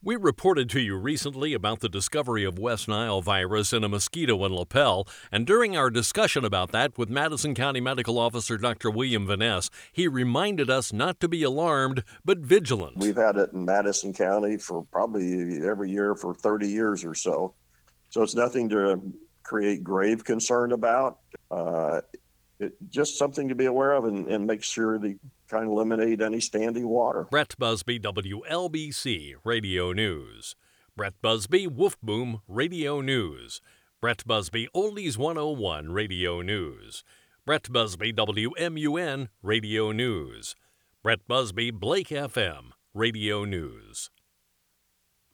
We reported to you recently about the discovery of West Nile virus in a mosquito in Lapel, and during our discussion about that with Madison County Medical Officer Dr. William Van Ness, he reminded us not to be alarmed, but vigilant. We've had it in Madison County for probably every year for 30 years or so. So it's nothing to create grave concern about. Just something to be aware of and make sure to kind of eliminate any standing water. Brett Busby, WLBC Radio News. Brett Busby, Wolf Boom Radio News. Brett Busby, Oldies 101 Radio News. Brett Busby, WMUN Radio News. Brett Busby, Blake FM Radio News.